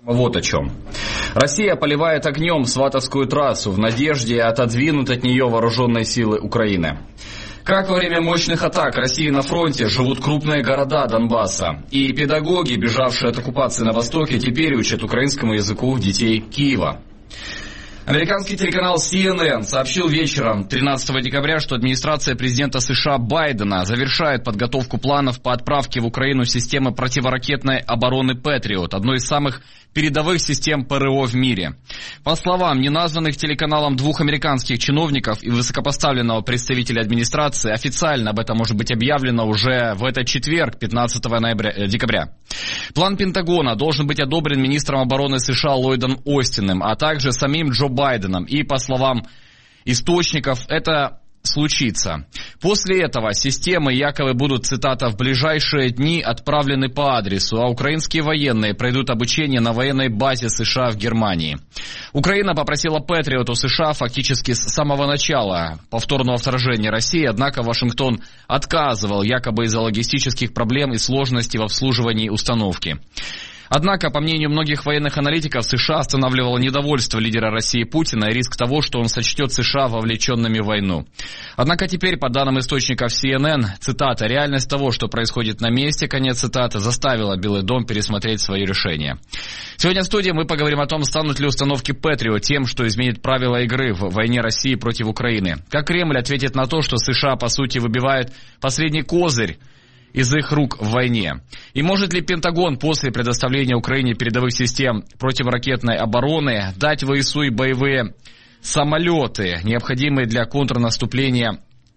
Вот о чем. Россия поливает огнем Сватовскую трассу в надежде отодвинуть от нее вооруженные силы Украины. Как во время мощных атак России на фронте живут крупные города Донбасса. И педагоги, бежавшие от оккупации на Востоке, теперь учат украинскому языку детей Киева. Американский телеканал CNN сообщил вечером 13 декабря, что администрация президента США Байдена завершает подготовку планов по отправке в Украину системы противоракетной обороны «Патриот», одной из самых передовых систем ПРО в мире. По словам неназванных телеканалом двух американских чиновников и высокопоставленного представителя администрации, официально об этом может быть объявлено уже в этот четверг, 15 декабря. План Пентагона должен быть одобрен министром обороны США Ллойдом Остином, а также самим Джо Байденом. И, по словам источников, это случится. После этого системы якобы будут, цитата, в ближайшие дни отправлены по адресу, а украинские военные пройдут обучение на военной базе США в Германии. Украина попросила Патриот у США фактически с самого начала повторного вторжения России, однако Вашингтон отказывал якобы из-за логистических проблем и сложностей в обслуживании установки. Однако, по мнению многих военных аналитиков, США останавливало недовольство лидера России Путина и риск того, что он сочтет США вовлеченными в войну. Однако теперь, по данным источников CNN, цитата, реальность того, что происходит на месте, конец цитаты, заставила Белый дом пересмотреть свое решение. Сегодня в студии мы поговорим о том, станут ли установки Патриот тем, что изменит правила игры в войне России против Украины. Как Кремль ответит на то, что США, по сути, выбивает последний козырь из их рук в войне. И может ли Пентагон после предоставления Украине передовых систем противоракетной обороны дать ВСУ и боевые самолеты, необходимые для контрнаступления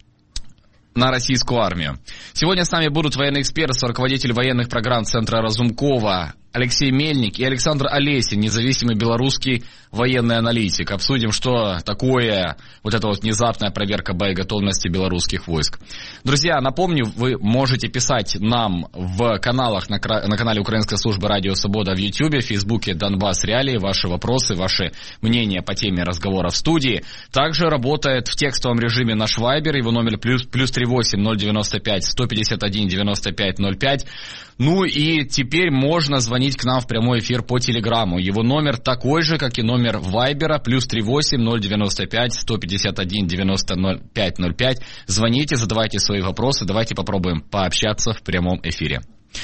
на российскую армию? Сегодня с нами будут военный эксперт, руководитель военных программ Центра Разумкова Алексей Мельник и Александр Олесин, независимый белорусский военный аналитик. Обсудим, что такое вот эта вот внезапная проверка боеготовности белорусских войск. Друзья, напомню, вы можете писать нам в каналах на канале Украинской службы Радио Свобода в YouTube, в Фейсбуке Донбасс Реалии, ваши вопросы, ваши мнения по теме разговора в студии. Также работает в текстовом режиме наш Вайбер, его номер +38 095 151 95 05. Ну и теперь можно звонить к нам в прямой эфир по Телеграмму. Его номер такой же, как и номер Вайбера, +38 095 151 95 05. Звоните, задавайте свои вопросы, давайте попробуем пообщаться в прямом эфире.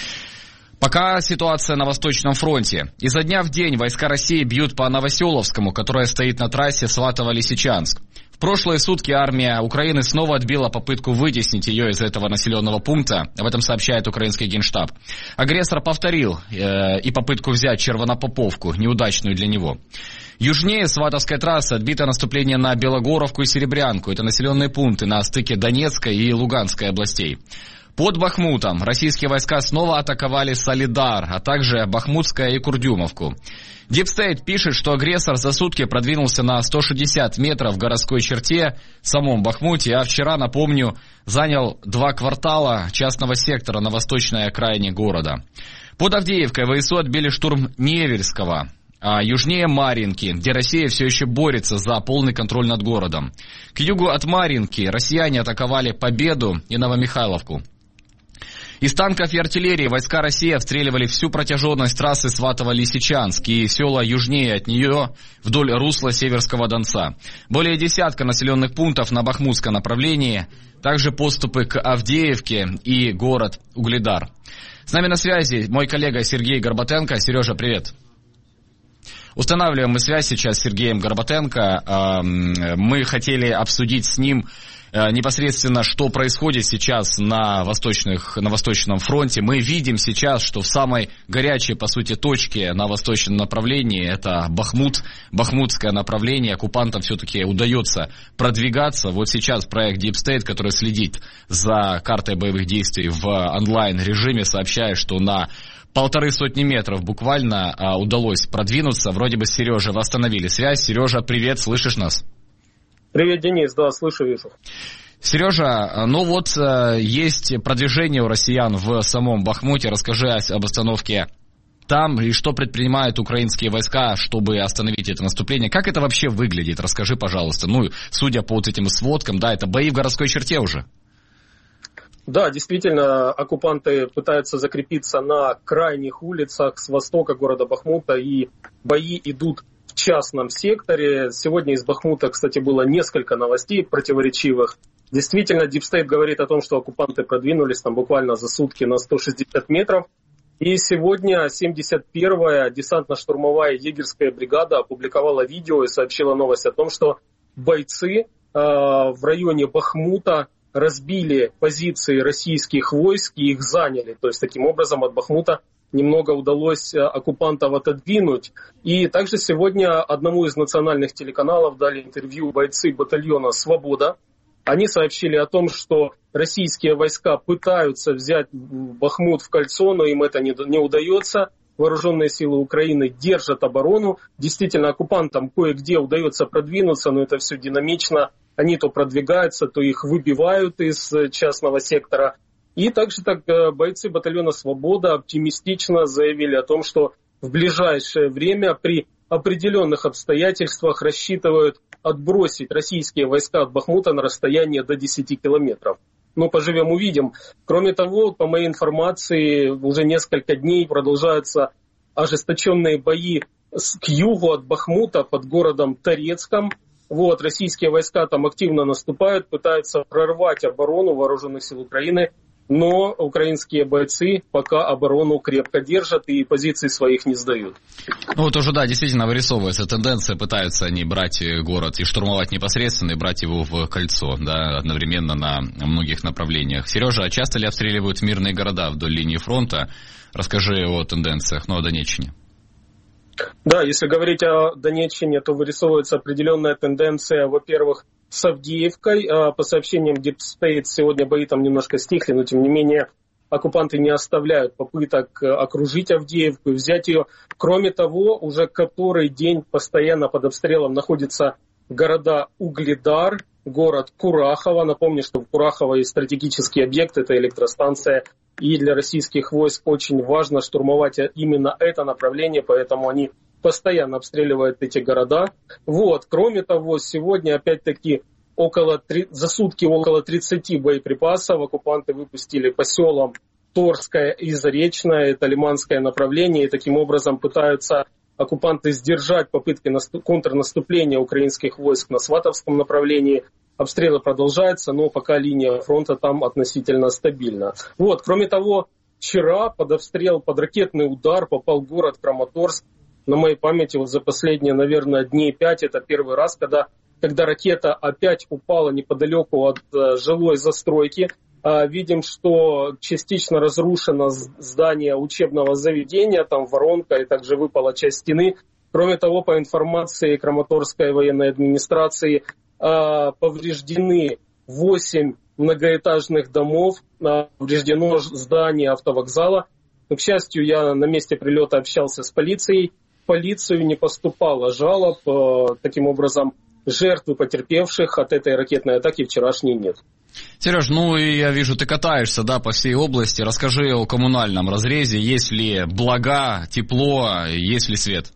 Пока ситуация на Восточном фронте. Изо дня в день войска России бьют по Новоселовскому, которая стоит на трассе Сватово-Лисичанск. В прошлые сутки армия Украины снова отбила попытку вытеснить ее из этого населенного пункта. Об этом сообщает украинский генштаб. Агрессор повторил и попытку взять Червонопоповку, неудачную для него. Южнее Сватовской трассы отбито наступление на Белогоровку и Серебрянку. Это населенные пункты на стыке Донецкой и Луганской областей. Под Бахмутом российские войска снова атаковали Солидар, а также Бахмутское и Курдюмовку. Дипстейт пишет, что агрессор за сутки продвинулся на 160 метров в городской черте в самом Бахмуте, а вчера, напомню, занял 2 квартала частного сектора на восточной окраине города. Под Авдеевкой ВСУ отбили штурм Невельского, а южнее Марьинки, где Россия все еще борется за полный контроль над городом. К югу от Марьинки россияне атаковали Победу и Новомихайловку. Из танков и артиллерии войска России обстреливали всю протяженность трассы Сватово-Лисичанск и села южнее от нее вдоль русла Северского Донца. Более десятка населенных пунктов на Бахмутском направлении, также подступы к Авдеевке и город Угледар. С нами на связи мой коллега Сергей Горбатенко. Сережа, привет. Устанавливаем мы связь сейчас с Сергеем Горбатенко. Мы хотели обсудить с ним непосредственно, что происходит сейчас на Восточном фронте. Мы видим сейчас, что в самой горячей, по сути, точке на восточном направлении, это Бахмутское направление, оккупантам все-таки удается продвигаться. Вот сейчас проект Deep State, который следит за картой боевых действий в онлайн-режиме, сообщает, что на 150 метров буквально удалось продвинуться. Вроде бы с Сережей восстановили связь. Сережа, привет, слышишь нас? Привет, Денис, да, слышу, вижу. Сережа, ну вот есть продвижение у россиян в самом Бахмуте. Расскажи об обстановке там и что предпринимают украинские войска, чтобы остановить это наступление. Как это вообще выглядит? Расскажи, пожалуйста. Ну, судя по вот этим сводкам, да, это бои в городской черте уже. Да, действительно, оккупанты пытаются закрепиться на крайних улицах с востока города Бахмута, и бои идут в частном секторе. Сегодня из Бахмута, кстати, было несколько новостей противоречивых. Действительно, Deep State говорит о том, что оккупанты продвинулись там буквально за сутки на 160 метров. И сегодня 71-я десантно-штурмовая егерская бригада опубликовала видео и сообщила новость о том, что бойцы в районе Бахмута разбили позиции российских войск и их заняли. То есть таким образом от Бахмута немного удалось оккупантов отодвинуть. И также сегодня одному из национальных телеканалов дали интервью бойцы батальона «Свобода». Они сообщили о том, что российские войска пытаются взять Бахмут в кольцо, но им это не удается. Вооруженные силы Украины держат оборону. Действительно, оккупантам кое-где удается продвинуться, но это все динамично. Они то продвигаются, то их выбивают из частного сектора. И также бойцы батальона «Свобода» оптимистично заявили о том, что в ближайшее время при определенных обстоятельствах рассчитывают отбросить российские войска от Бахмута на расстояние до 10 километров. Ну, поживем, увидим. Кроме того, по моей информации, уже несколько дней продолжаются ожесточенные бои к югу от Бахмута под городом Торецком. Вот, российские войска там активно наступают, пытаются прорвать оборону вооруженных сил Украины, но украинские бойцы пока оборону крепко держат и позиции своих не сдают. Ну вот уже, да, действительно вырисовывается тенденция, пытаются они брать город и штурмовать непосредственно, и брать его в кольцо, да, одновременно на многих направлениях. Сережа, а часто ли обстреливают мирные города вдоль линии фронта? Расскажи о тенденциях, о Донеччине. Да, если говорить о Донеччине, то вырисовывается определенная тенденция, во-первых, с Авдеевкой. По сообщениям Deep State, сегодня бои там немножко стихли, но тем не менее оккупанты не оставляют попыток окружить Авдеевку и взять ее. Кроме того, уже который день постоянно под обстрелом находятся города Угледар, город Курахово. Напомню, что в Курахово есть стратегический объект, это электростанция. И для российских войск очень важно штурмовать именно это направление, поэтому они постоянно обстреливают эти города. Вот. Кроме того, сегодня опять-таки за сутки около 30 боеприпасов оккупанты выпустили по селам Торское и Заречное, это лиманское направление, и таким образом пытаются оккупанты сдержать попытки контрнаступления украинских войск на Сватовском направлении. Обстрелы продолжаются, но пока линия фронта там относительно стабильна. Вот. Кроме того, вчера под обстрел, под ракетный удар попал город Краматорск. На моей памяти вот за последние, наверное, дней 5, это первый раз, когда ракета опять упала неподалеку от жилой застройки. Видим, что частично разрушено здание учебного заведения, там воронка, и также выпала часть стены. Кроме того, по информации Краматорской военной администрации, повреждены 8 многоэтажных домов, повреждено здание автовокзала. Но, к счастью, я на месте прилета общался с полицией. В полицию не поступало жалоб. Таким образом, жертв и потерпевших от этой ракетной атаки вчерашней нет. Сереж, ну и я вижу, ты катаешься, да, по всей области. Расскажи о коммунальном разрезе. Есть ли блага, тепло, есть ли свет?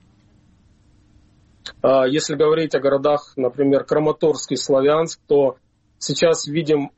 Если говорить о городах, например, Краматорск и Славянск, то сейчас видим,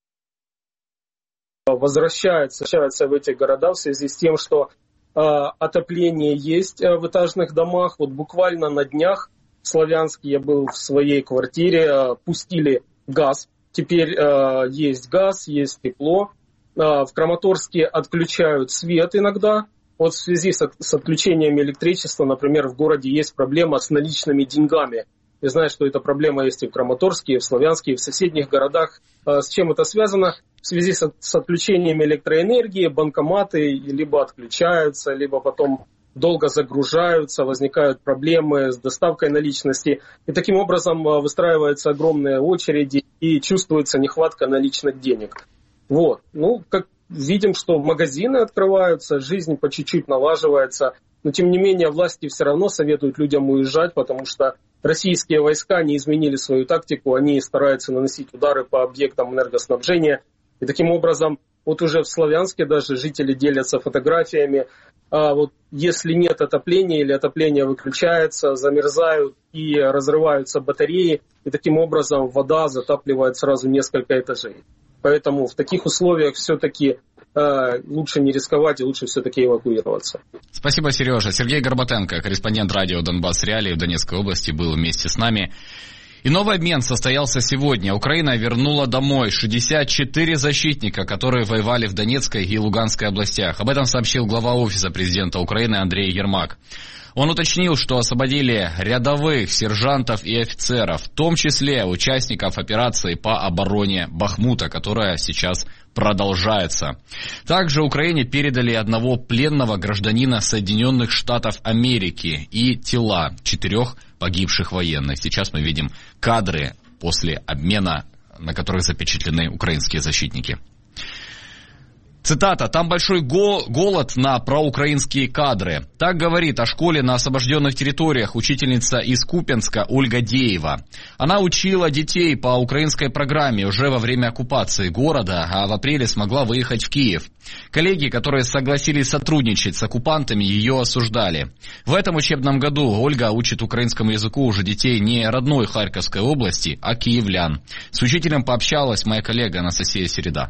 возвращается в эти города в связи с тем, что отопление есть в этажных домах. Вот буквально на днях в Славянске я был в своей квартире, пустили газ. Теперь есть газ, есть тепло. В Краматорске отключают свет иногда. Вот в связи с отключением электричества, например, в городе есть проблема с наличными деньгами. Я знаю, что эта проблема есть и в Краматорске, и в Славянске, и в соседних городах. С чем это связано? В связи с отключением электроэнергии банкоматы либо отключаются, либо потом долго загружаются, возникают проблемы с доставкой наличности. И таким образом выстраиваются огромные очереди и чувствуется нехватка наличных денег. Вот. Ну, как видим, что магазины открываются, жизнь по чуть-чуть налаживается. Но тем не менее власти все равно советуют людям уезжать, потому что российские войска не изменили свою тактику, они стараются наносить удары по объектам энергоснабжения. И таким образом, вот уже в Славянске даже жители делятся фотографиями. Вот если нет отопления или отопление выключается, замерзают и разрываются батареи. И таким образом вода затапливает сразу несколько этажей. Поэтому в таких условиях все-таки лучше не рисковать и лучше все-таки эвакуироваться. Спасибо, Сережа. Сергей Горбатенко, корреспондент радио «Донбасс Реалии» в Донецкой области, был вместе с нами. И новый обмен состоялся сегодня. Украина вернула домой 64 защитника, которые воевали в Донецкой и Луганской областях. Об этом сообщил глава Офиса президента Украины Андрей Ермак. Он уточнил, что освободили рядовых, сержантов и офицеров, в том числе участников операции по обороне Бахмута, которая сейчас продолжается. Также Украине передали одного пленного гражданина Соединенных Штатов Америки и тела 4 погибших военных. Сейчас мы видим кадры после обмена, на которых запечатлены украинские защитники. Цитата. «Там большой голод на проукраинские кадры». Так говорит о школе на освобожденных территориях учительница из Купянска Ольга Деева. Она учила детей по украинской программе уже во время оккупации города, а в апреле смогла выехать в Киев. Коллеги, которые согласились сотрудничать с оккупантами, ее осуждали. В этом учебном году Ольга учит украинскому языку уже детей не родной Харьковской области, а киевлян. С учителем пообщалась моя коллега Анастасія Середа.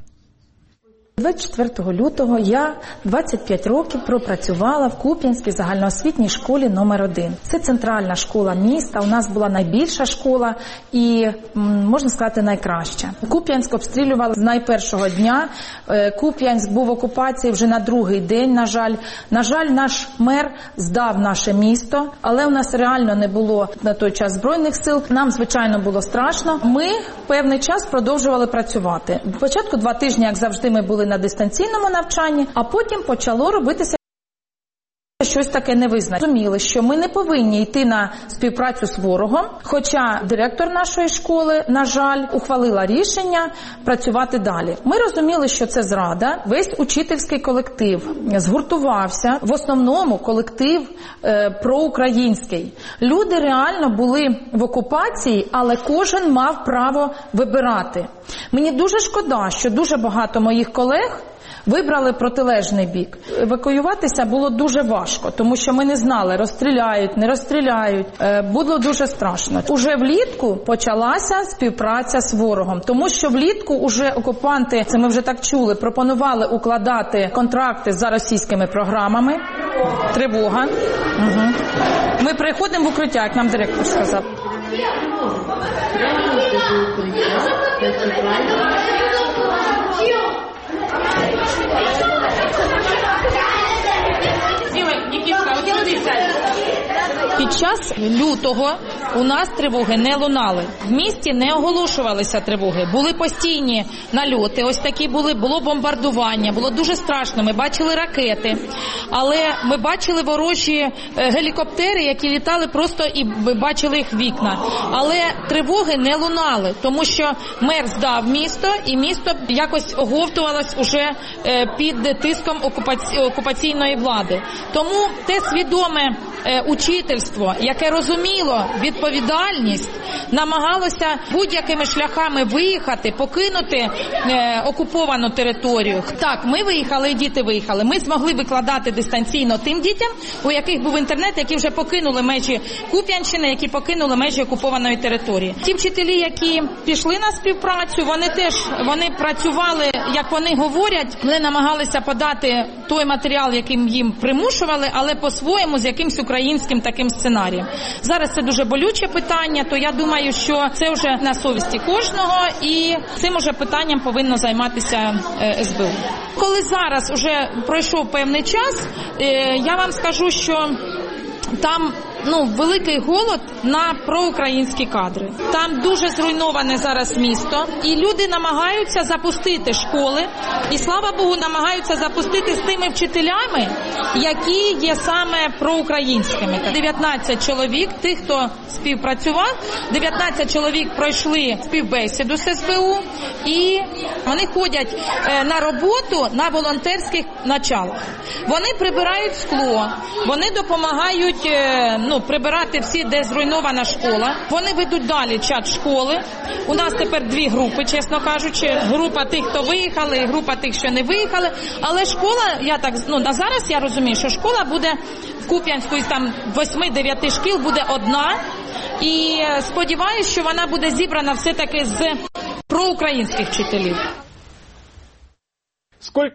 24 лютого я 25 років пропрацювала в Куп'янській загальноосвітній школі номер 1. Це центральна школа міста, у нас була найбільша школа і, можна сказати, найкраща. Куп'янськ обстрілювали з найпершого дня, Куп'янськ був в окупації вже на другий день, на жаль. На жаль, наш мер здав наше місто, але у нас реально не було на той час Збройних сил. Нам, звичайно, було страшно. Ми певний час продовжували працювати. Спочатку 2 тижні, як завжди, ми були на дистанційному навчанні, а потім почало робитися щось таке невизначене. Розуміли, що ми не повинні йти на співпрацю з ворогом, хоча директор нашої школи, на жаль, ухвалила рішення працювати далі. Ми розуміли, що це зрада. Весь учительський колектив згуртувався, в основному колектив проукраїнський. Люди реально були в окупації, але кожен мав право вибирати. Мені дуже шкода, що дуже багато моїх колег вибрали протилежний бік. Евакуюватися було дуже важко, тому що ми не знали, розстріляють, не розстріляють. Було дуже страшно. Уже влітку почалася співпраця з ворогом, тому що влітку уже окупанти, це ми вже так чули, пропонували укладати контракти за російськими програмами. Тривога. Угу. Ми приходимо в укриття, як нам директор сказав. Під час лютого у нас тривоги не лунали. В місті не оголошувалися тривоги. Були постійні нальоти, ось такі було бомбардування, було дуже страшно. Ми бачили ракети, але ми бачили ворожі гелікоптери, які літали просто і бачили їх вікна. Але тривоги не лунали, тому що мер здав місто, і місто якось оговтувалось уже під тиском окупаційної влади. Тому те свідоме учительство, яке розуміло відповідальність, намагалося будь-якими шляхами виїхати, покинути окуповану територію. Так, ми виїхали, і діти виїхали. Ми змогли викладати дистанційно тим дітям, у яких був інтернет, які вже покинули межі Куп'янщини, які покинули межі окупованої території. Ті вчителі, які пішли на співпрацю, вони працювали, як вони говорять, вони намагалися подати той матеріал, яким їм примушували, але по-своєму з якимсь українським таким сценарієм. Зараз це дуже болюче питання, то я думаю, що це вже на совісті кожного, і цим уже питанням повинно займатися СБУ. Коли зараз уже пройшов певний час, я вам скажу, що там великий голод на проукраїнські кадри. Там дуже зруйноване зараз місто, і люди намагаються запустити школи, і, слава Богу, намагаються запустити з тими вчителями, які є саме проукраїнськими. 19 чоловік, тих, хто співпрацював, 19 чоловік пройшли співбесіду з СБУ, і вони ходять на роботу на волонтерських началах. Вони прибирають скло, вони допомагають прибирати всі, де зруйнована школа. Вони ведуть далі чат школи. У нас тепер 2 групи, чесно кажучи. Група тих, хто виїхали, і група тих, що не виїхали. Але школа, на зараз я розумію, що школа буде в Куп'янську, із там 8-9 шкіл буде одна. І сподіваюся, що вона буде зібрана все-таки з проукраїнських вчителів. Сколько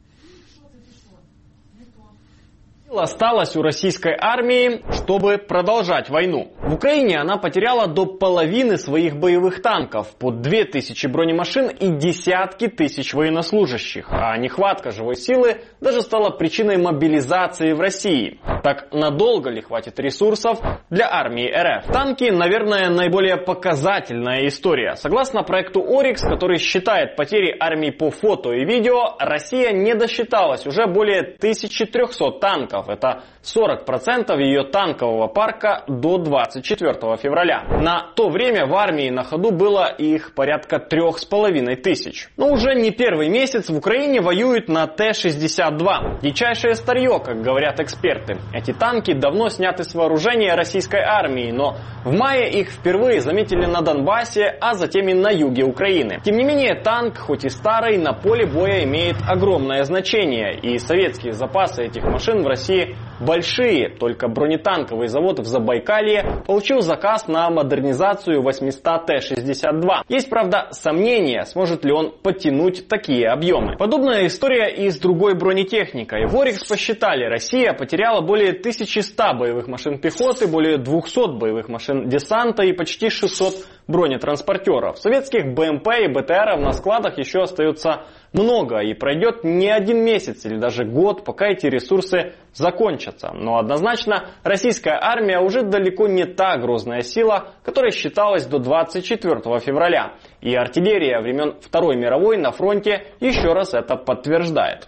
осталось у российской армии, чтобы продолжать войну? В Украине она потеряла до половины своих боевых танков, по 2000 бронемашин и десятки тысяч военнослужащих. А нехватка живой силы даже стала причиной мобилизации в России. Так надолго ли хватит ресурсов для армии РФ? Танки, наверное, наиболее показательная история. Согласно проекту Oryx, который считает потери армии по фото и видео, Россия не досчиталась уже более 1300 танков. Это 40% ее танкового парка до 24 февраля. На то время в армии на ходу было их порядка 3500. Но уже не первый месяц в Украине воюют на Т-62. Дичайшее старье, как говорят эксперты. Эти танки давно сняты с вооружения российской армии, но в мае их впервые заметили на Донбассе, а затем и на юге Украины. Тем не менее, танк, хоть и старый, на поле боя имеет огромное значение, и советские запасы этих машин в России большие. Только бронетанковый завод в Забайкалье получил заказ на модернизацию 800 Т-62. Есть, правда, сомнения, сможет ли он подтянуть такие объемы. Подобная история и с другой бронетехникой. В Oryx посчитали, Россия потеряла более 1100 боевых машин пехоты, более 200 боевых машин десанта и почти 600 бронетранспортеров. Советских БМП и БТРов на складах еще остается много, и пройдет не один месяц или даже год, пока эти ресурсы закончатся. Но однозначно российская армия уже далеко не та грозная сила, которая считалась до 24 февраля. И артиллерия времен Второй мировой на фронте еще раз это подтверждает.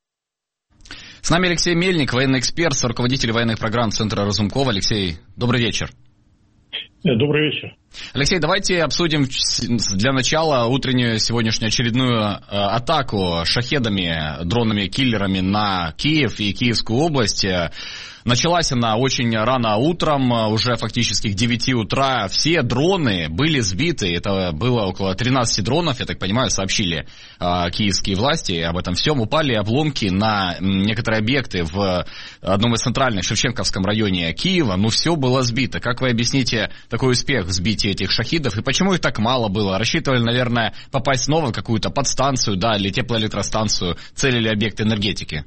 С нами Алексей Мельник, военный эксперт, руководитель военных программ Центра Разумкова. Алексей, добрый вечер. Добрый вечер. Алексей, давайте обсудим для начала утреннюю сегодняшнюю очередную атаку шахедами, дронами-киллерами на Киев и Киевскую область. Началась она очень рано утром, уже фактически к 9 утра. Все дроны были сбиты, это было около 13 дронов, я так понимаю, сообщили киевские власти об этом всем. Упали обломки на некоторые объекты в одном из центральных, Шевченковском районе Киева, но все было сбито. Как вы объясните такой успех в сбитии этих шахидов и почему их так мало было? Рассчитывали, наверное, попасть снова в какую-то подстанцию, да, или теплоэлектростанцию, целили объект энергетики?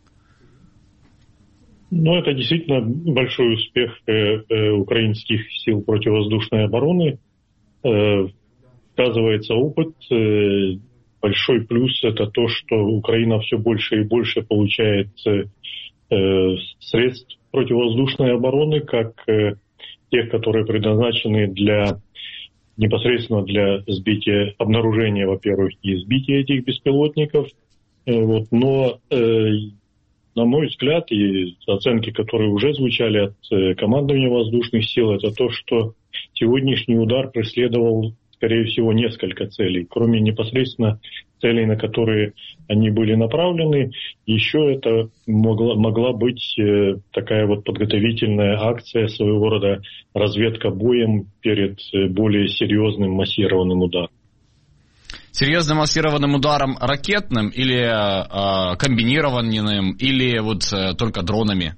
Ну, это действительно большой успех украинских сил противовоздушной обороны. Сказывается опыт. Большой плюс это то, что Украина все больше и больше получает средств противовоздушной обороны, как тех, которые предназначены непосредственно для сбития, обнаружения, во-первых, и сбития этих беспилотников. Но на мой взгляд, и оценки, которые уже звучали от командования воздушных сил, это то, что сегодняшний удар преследовал, скорее всего, несколько целей. Кроме непосредственно целей, на которые они были направлены, еще это могла быть такая вот подготовительная акция, своего рода разведка боем перед более серьезным массированным ударом. Серьезным массированным ударом ракетным или комбинированным, или вот только дронами?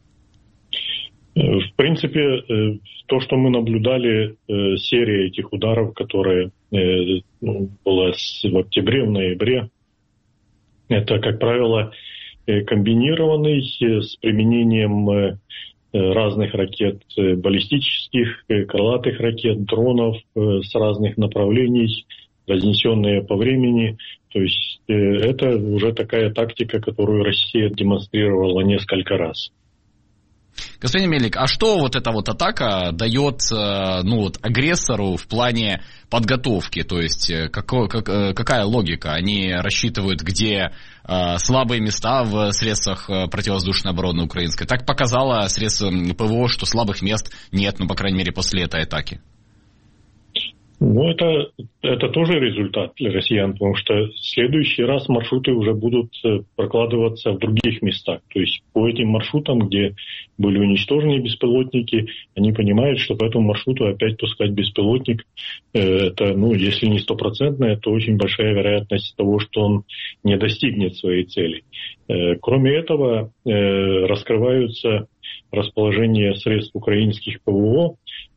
В принципе, то, что мы наблюдали, серия этих ударов, которая была в октябре, в ноябре, это, как правило, комбинированный с применением разных ракет баллистических, крылатых ракет, дронов с разных направлений, разнесенные по времени. То есть это уже такая тактика, которую Россия демонстрировала несколько раз. Господин Мельник, а что вот эта вот атака дает агрессору в плане подготовки? То есть какая логика? Они рассчитывают, где слабые места в средствах противовоздушной обороны украинской. Так показало средство ПВО, что слабых мест нет, по крайней мере, после этой атаки. Ну, это тоже результат для россиян, потому что в следующий раз маршруты уже будут прокладываться в других местах. То есть по этим маршрутам, где были уничтожены беспилотники, они понимают, что по этому маршруту опять пускать беспилотник, это, если не стопроцентная, то очень большая вероятность того, что он не достигнет своей цели. Кроме этого, раскрываются расположение средств украинских ПВО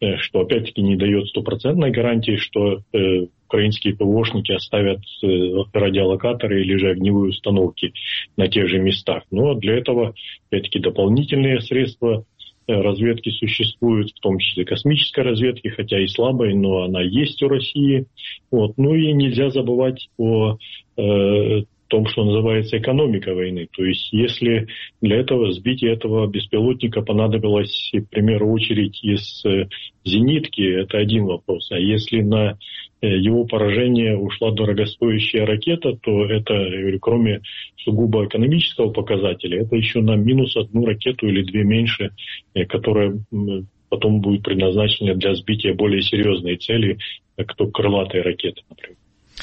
что опять-таки не дает стопроцентной гарантии, что украинские ПВОшники оставят радиолокаторы или же огневые установки на тех же местах. Но для этого опять-таки дополнительные средства разведки существуют, в том числе космической разведки, хотя и слабой, но она есть у России. Вот. Ну и нельзя забывать о том, что называется экономика войны. То есть если для этого сбития этого беспилотника понадобилось, в примеру, очередь из зенитки, это один вопрос. А если на его поражение ушла дорогостоящая ракета, то это, я говорю, кроме сугубо экономического показателя, это еще на минус одну ракету или две меньше, которая потом будет предназначена для сбития более серьезной цели, как то крылатые ракеты, например.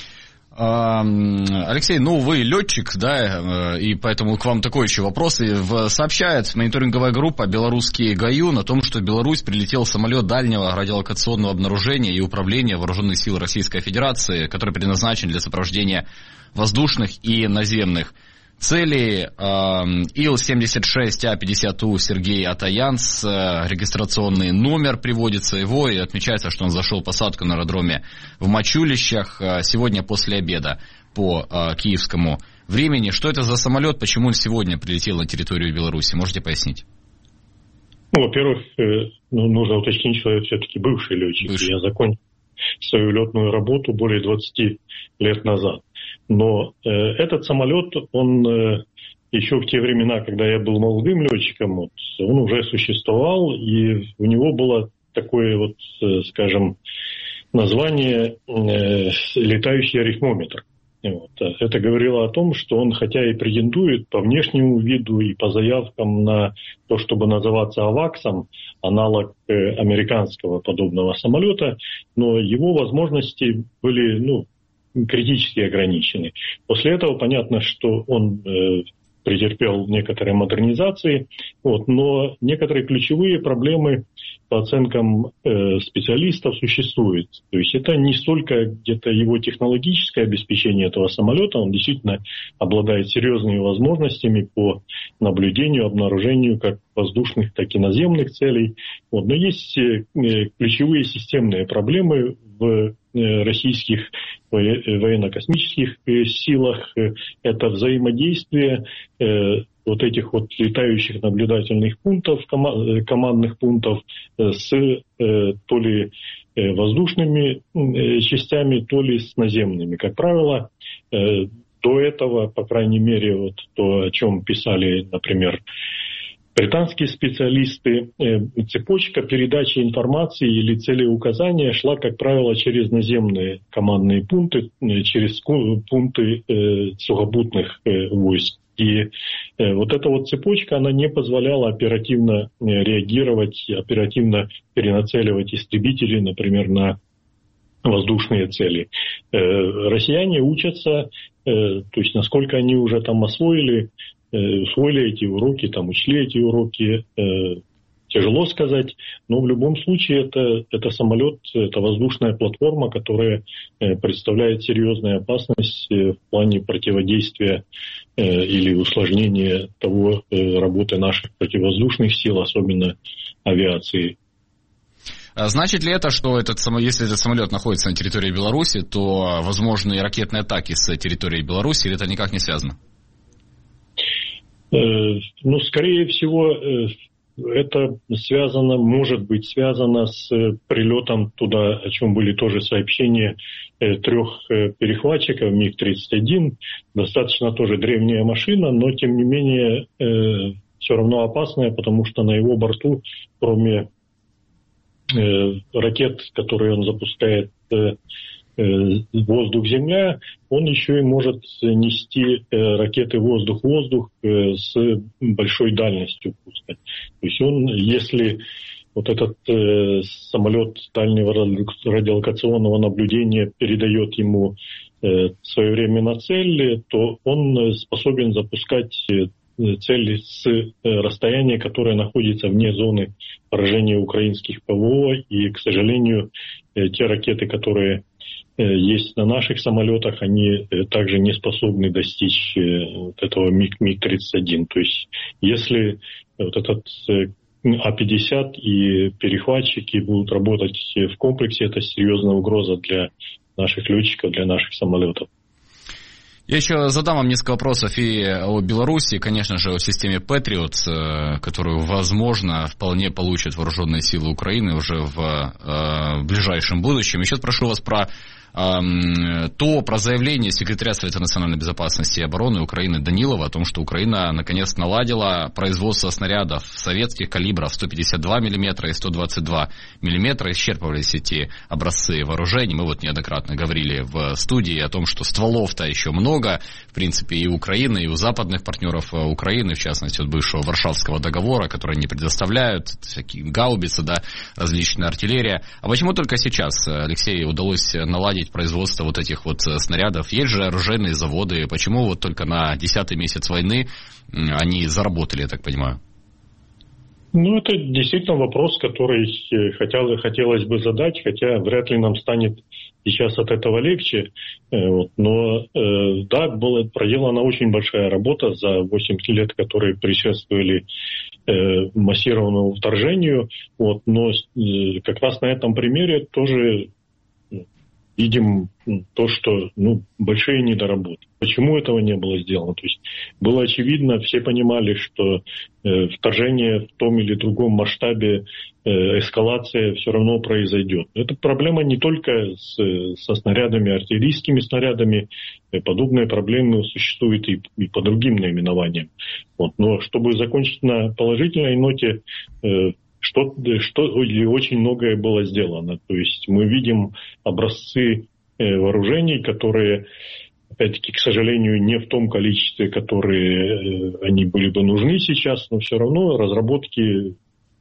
Алексей, ну вы летчик, да, и поэтому к вам такой еще вопрос. Сообщает мониторинговая группа «Белорусский ГАЮН» о том, что в Беларусь прилетел самолет дальнего радиолокационного обнаружения и управления Вооруженных сил Российской Федерации, который предназначен для сопровождения воздушных и наземных целей. Ил-76А-50У Сергей Атаянс, регистрационный номер приводится его, и отмечается, что он зашел в посадку на аэродроме в Мачулищах сегодня после обеда по киевскому времени. Что это за самолет, почему он сегодня прилетел на территорию Беларуси? Можете пояснить? Ну, во-первых, нужно уточнить, что я все-таки бывший летчик. Я закончил свою летную работу более 20 лет назад. Но этот самолет, он еще в те времена, когда я был молодым летчиком, он уже существовал, и у него было такое вот, скажем, название «летающий арифмометр». Вот. Это говорило о том, что он, хотя и претендует по внешнему виду и по заявкам на то, чтобы называться «Аваксом», аналог американского подобного самолета, но его возможности были, критически ограничены. После этого понятно, что он претерпел некоторые модернизации, но некоторые ключевые проблемы по оценкам специалистов существуют. То есть это не столько где-то его технологическое обеспечение этого самолета, он действительно обладает серьезными возможностями по наблюдению, обнаружению как воздушных, так и наземных целей. Но есть ключевые системные проблемы в российских военно-космических силах. Это взаимодействие вот этих вот летающих наблюдательных пунктов, командных пунктов с то ли воздушными частями, то ли с наземными. Как правило, до этого, по крайней мере, вот то, о чем писали, например, британские специалисты, цепочка передачи информации или целеуказания шла, как правило, через наземные командные пункты, через пункты сухопутных войск. И вот эта вот цепочка, она не позволяла оперативно реагировать, оперативно перенацеливать истребители, например, на воздушные цели. Россияне учатся, то есть насколько они уже там усвоили эти уроки, учли эти уроки, тяжело сказать, но в любом случае это самолет, это воздушная платформа, которая представляет серьезную опасность в плане противодействия или усложнения работы наших противовоздушных сил, особенно авиации. Значит ли это, что если этот самолет находится на территории Беларуси, то возможны ракетные атаки с территории Беларуси, или это никак не связано? Скорее всего, это может быть связано с прилетом туда, о чем были тоже сообщения, 3 перехватчиков МиГ-31. Достаточно тоже древняя машина, но тем не менее все равно опасная, потому что на его борту, кроме ракет, которые он запускает воздух-земля, он еще и может нести ракеты воздух-воздух с большой дальностью пуска. То есть если вот этот самолет дальнего радиолокационного наблюдения передает ему своевременно цель, то он способен запускать цели с расстояния, которое находится вне зоны поражения украинских ПВО. И, к сожалению, те ракеты, которые есть на наших самолетах, они также не способны достичь этого МиГ-31. То есть если вот этот А-50 и перехватчики будут работать в комплексе. Это серьезная угроза для наших летчиков, для наших самолетов. Я еще задам вам несколько вопросов и о Беларуси, конечно же, о системе Patriot, которую, возможно, вполне получат вооруженные силы Украины уже в ближайшем будущем. Еще спрошу вас про заявление секретаря Совета национальной безопасности и обороны Украины Данилова о том, что Украина наконец наладила производство снарядов советских калибров 152 мм и 122 мм. Исчерпывались эти образцы вооружений. Мы вот неоднократно говорили в студии о том, что стволов-то еще много, в принципе, и у Украины, и у западных партнеров Украины, в частности, от бывшего Варшавского договора, которые не предоставляют, всякие гаубицы, да, различная артиллерия. А почему только сейчас, Алексей, удалось наладить производство вот этих вот снарядов? Есть же оружейные заводы. Почему вот только на 10-й месяц войны они заработали, я так понимаю? Это действительно вопрос, который хотелось бы задать, хотя вряд ли нам станет сейчас от этого легче. Но да, была проделана очень большая работа за 8 лет, которые предшествовали массированному вторжению. Но как раз на этом примере тоже видим то, что большие недоработки. Почему этого не было сделано? То есть было очевидно, все понимали, что вторжение в том или другом масштабе, эскалация все равно произойдет. Эта проблема не только со снарядами, артиллерийскими снарядами. Подобные проблемы существуют и по другим наименованиям. Но чтобы закончить на положительной ноте, очень многое было сделано. То есть мы видим образцы вооружений, которые, опять-таки, к сожалению, не в том количестве, которые они были бы нужны сейчас, но все равно разработки,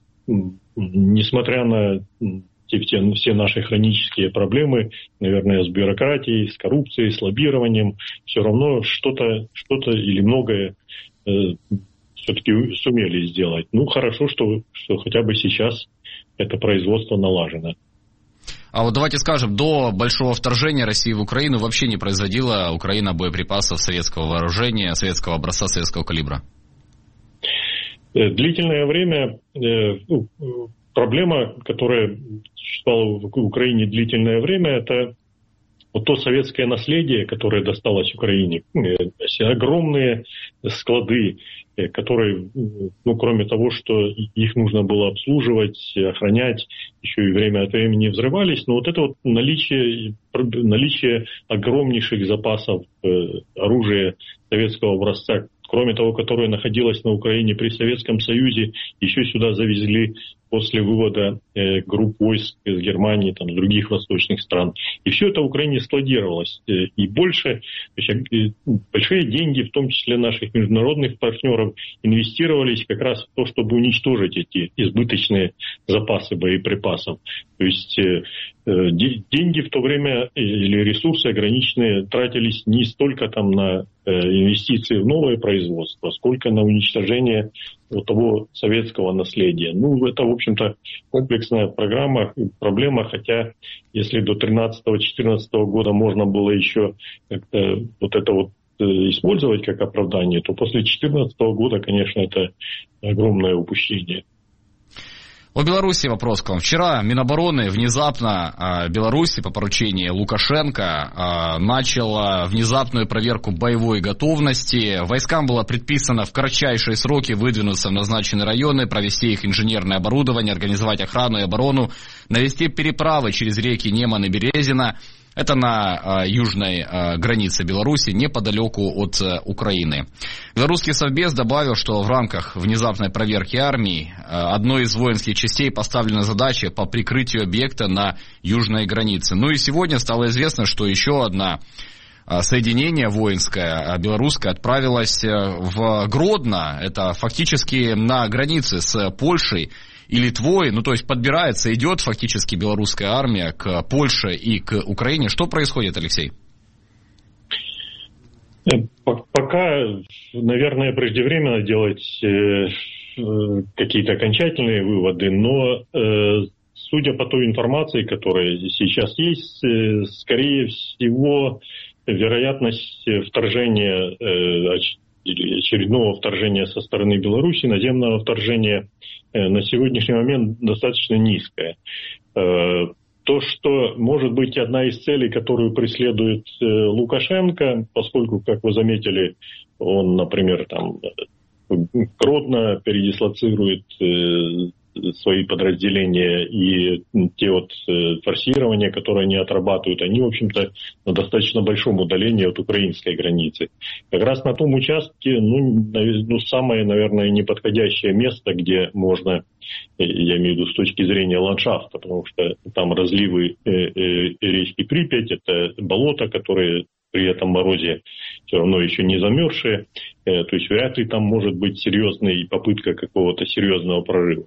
несмотря на все наши хронические проблемы, наверное, с бюрократией, с коррупцией, с лоббированием, все равно что-то или многое все-таки сумели сделать. Хорошо, что хотя бы сейчас это производство налажено. А вот давайте скажем, до большого вторжения России в Украину вообще не производила Украина боеприпасов советского вооружения, советского образца, советского калибра? Длительное время проблема, которая существовала в Украине длительное время, это то советское наследие, которое досталось Украине. Огромные склады, которые, кроме того, что их нужно было обслуживать, охранять, еще и время от времени взрывались, но это наличие огромнейших запасов оружия советского образца, кроме того, которое находилось на Украине при Советском Союзе, еще сюда завезли после вывода групп войск из Германии, с других восточных стран. И все это в Украине складировалось. И большие деньги, в том числе наших международных партнеров, инвестировались как раз в то, чтобы уничтожить эти избыточные запасы боеприпасов. То есть деньги в то время или ресурсы ограниченные тратились не столько на инвестиции в новое производство, сколько на уничтожение того советского наследия. Это, в общем-то, комплексная проблема, хотя если до 13-14 года можно было еще как-то использовать как оправдание, то после 2014 года, конечно, это огромное упущение. О Беларуси вопрос к вам. Вчера Минобороны внезапно Беларуси по поручению Лукашенко начала внезапную проверку боевой готовности. Войскам было предписано в кратчайшие сроки выдвинуться в назначенные районы, провести их инженерное оборудование, организовать охрану и оборону, навести переправы через реки Неман и Березина. Это на южной границе Беларуси, неподалеку от Украины. Белорусский совбез добавил, что в рамках внезапной проверки армии одной из воинских частей поставлена задача по прикрытию объекта на южной границе. И сегодня стало известно, что еще одно соединение воинское белорусское отправилось в Гродно. Это фактически на границе с Польшей и Литвой, то есть подбирается, идет фактически белорусская армия к Польше и к Украине. Что происходит, Алексей? Пока, наверное, преждевременно делать какие-то окончательные выводы, но судя по той информации, которая сейчас есть, скорее всего, вероятность вторжения или очередного вторжения со стороны Беларуси, наземного вторжения на сегодняшний момент достаточно низкая. То, что может быть одна из целей, которую преследует Лукашенко, поскольку, как вы заметили, он, например, там Гродно передислоцирует свои подразделения, и те вот форсирования, которые они отрабатывают, они, в общем-то, на достаточно большом удалении от украинской границы. Как раз на том участке, самое, наверное, неподходящее место, где можно, я имею в виду с точки зрения ландшафта, потому что там разливы речки Припять, это болото, которые при этом морозе все равно еще не замерзшие, то есть вряд ли там может быть серьезная попытка какого-то серьезного прорыва.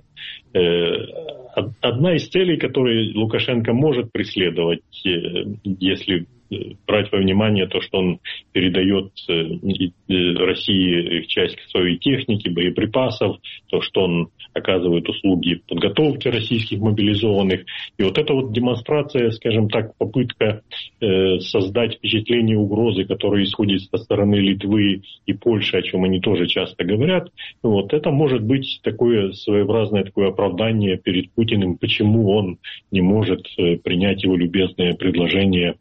Одна из целей, которые Лукашенко может преследовать, если брать во внимание то, что он передает России часть своей техники, боеприпасов, то, что он оказывает услуги подготовки российских мобилизованных. И вот эта вот демонстрация, скажем так, попытка создать впечатление угрозы, которая исходит со стороны Литвы и Польши, о чем они тоже часто говорят, вот это может быть такое своеобразное такое оправдание перед Путиным, почему он не может принять его любезное предложение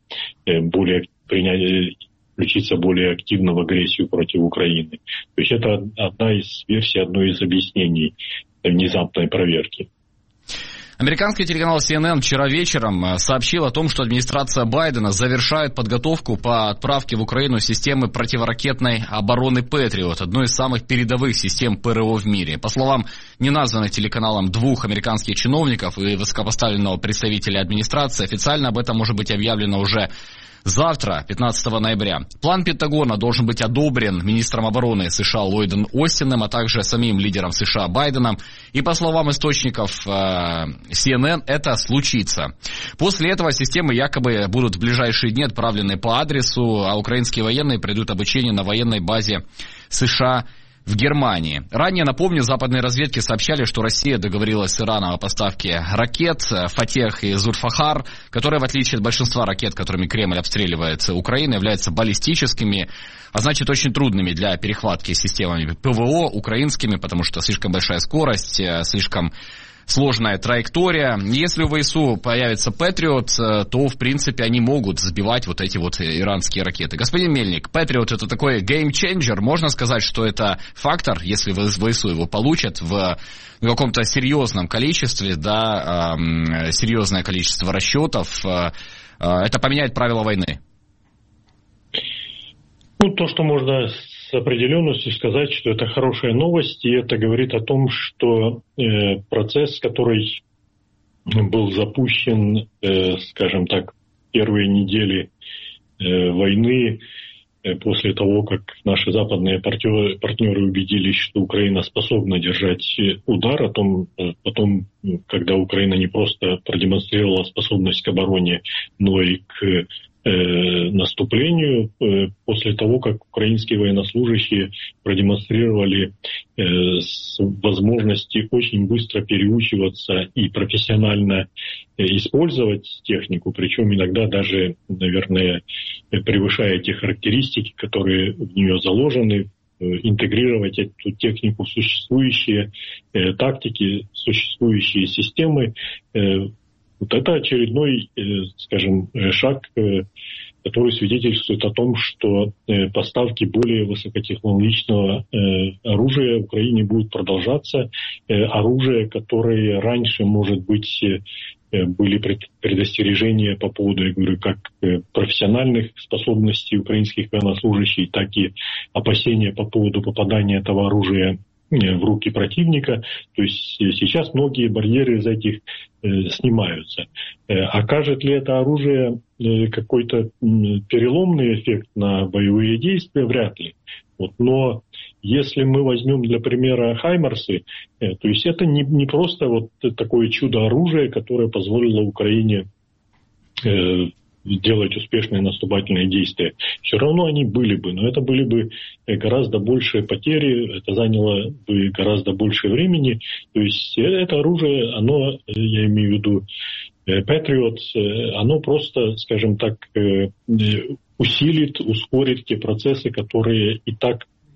включиться более активно в агрессию против Украины. То есть это одна из версий, одно из объяснений внезапной проверки. Американский телеканал CNN вчера вечером сообщил о том, что администрация Байдена завершает подготовку по отправке в Украину системы противоракетной обороны «Патриот», одной из самых передовых систем ПРО в мире. По словам неназванных телеканалом двух американских чиновников и высокопоставленного представителя администрации, официально об этом может быть объявлено уже завтра, 15 ноября. План Пентагона должен быть одобрен министром обороны США Ллойдом Остином, а также самим лидером США Байденом. И по словам источников CNN, это случится. После этого системы якобы будут в ближайшие дни отправлены по адресу, а украинские военные пройдут обучение на военной базе США в Германии. Ранее, напомню, западные разведки сообщали, что Россия договорилась с Ираном о поставке ракет «Фатех» и «Зульфахар», которые, в отличие от большинства ракет, которыми Кремль обстреливает Украину, являются баллистическими, а значит очень трудными для перехватки системами ПВО украинскими, потому что слишком большая скорость, слишком сложная траектория. Если у ВСУ появится Патриот, то, в принципе, они могут сбивать вот эти вот иранские ракеты. Господин Мельник, Патриот — это такой геймченджер. Можно сказать, что это фактор, если ВСУ его получат в каком-то серьезном количестве, да, серьезное количество расчетов, это поменяет правила войны? То, что можно с определенностью сказать, что это хорошая новость, и это говорит о том, что процесс, который был запущен, скажем так, первые недели войны, после того, как наши западные партнеры убедились, что Украина способна держать удар, потом, когда Украина не просто продемонстрировала способность к обороне, но и к наступлению, после того, как украинские военнослужащие продемонстрировали возможности очень быстро переучиваться и профессионально использовать технику, причем иногда даже, наверное, превышая те характеристики, которые в нее заложены, интегрировать эту технику в существующие тактики, существующие системы. Вот это очередной, скажем, шаг, который свидетельствует о том, что поставки более высокотехнологичного оружия в Украине будут продолжаться. Оружие, которое раньше, может быть, были предостережения по поводу, я говорю, как профессиональных способностей украинских военнослужащих, так и опасения по поводу попадания этого оружия в руки противника. То есть сейчас многие барьеры из этих снимаются. Окажет ли это оружие какой-то переломный эффект на боевые действия? Вряд ли. Но если мы возьмем для примера «Хаймарсы», то есть это не просто вот такое чудо-оружие, которое позволило Украине делать успешные наступательные действия. Все равно они были бы, но это были бы гораздо большие потери, это заняло бы гораздо больше времени. То есть это оружие, оно, я имею в виду Patriot, оно просто, скажем так, усилит, ускорит те процессы, которые и так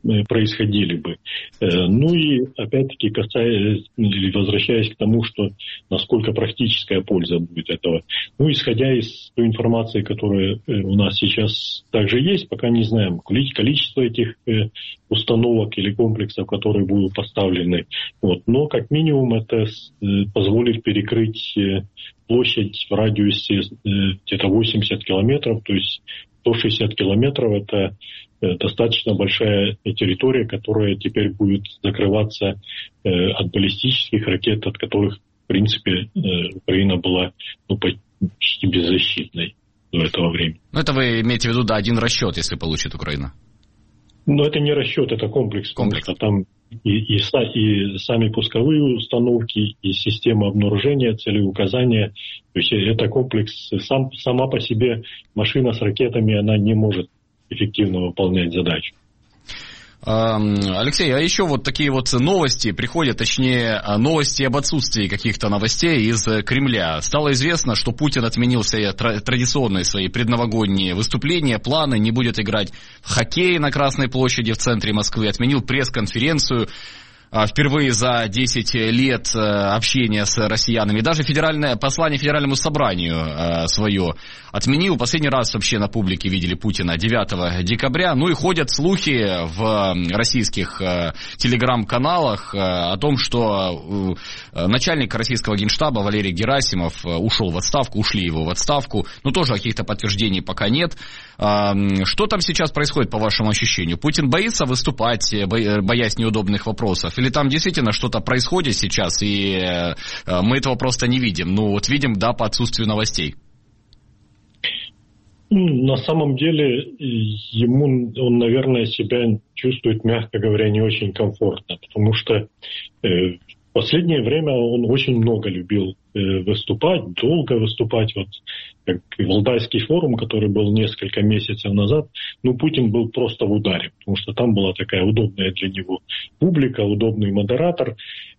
происходили бы. Ну и опять-таки возвращаясь к тому, что насколько практическая польза будет этого. Ну, исходя из той информации, которая у нас сейчас также есть, пока не знаем количество этих установок или комплексов, которые будут поставлены. Вот. Но как минимум это позволит перекрыть площадь в радиусе где-то 80 километров, то есть 160 километров – это достаточно большая территория, которая теперь будет закрываться от баллистических ракет, от которых, в принципе, Украина была почти беззащитной до этого времени. Ну, это вы имеете в виду, да, один расчет, если получит Украина? Но это не расчет, это комплекс. Потому что там и сами пусковые установки, и система обнаружения, целеуказания. То есть это комплекс, сама по себе машина с ракетами, она не может эффективно выполнять задачу. Алексей, а еще вот такие вот новости приходят, точнее, новости об отсутствии каких-то новостей из Кремля. Стало известно, что Путин отменил все традиционные свои предновогодние выступления, планы, не будет играть в хоккей на Красной площади в центре Москвы, отменил пресс-конференцию. Впервые за 10 лет общения с россиянами. Даже послание Федеральному собранию свое отменил. Последний раз вообще на публике видели Путина 9 декабря. Ну и ходят слухи в российских телеграм-каналах о том, что начальник российского генштаба Валерий Герасимов ушел в отставку, ушли его в отставку. Но тоже каких-то подтверждений пока нет. Что там сейчас происходит, по вашему ощущению? Путин боится выступать, боясь неудобных вопросов? Или там действительно что-то происходит сейчас, и мы этого просто не видим? Ну, вот видим, да, по отсутствию новостей. На самом деле, он, наверное, себя чувствует, мягко говоря, не очень комфортно, потому что в последнее время он очень много любил выступать, долго выступать. Вот как Валдайский форум, который был несколько месяцев назад, Путин был просто в ударе, потому что там была такая удобная для него публика, удобный модератор.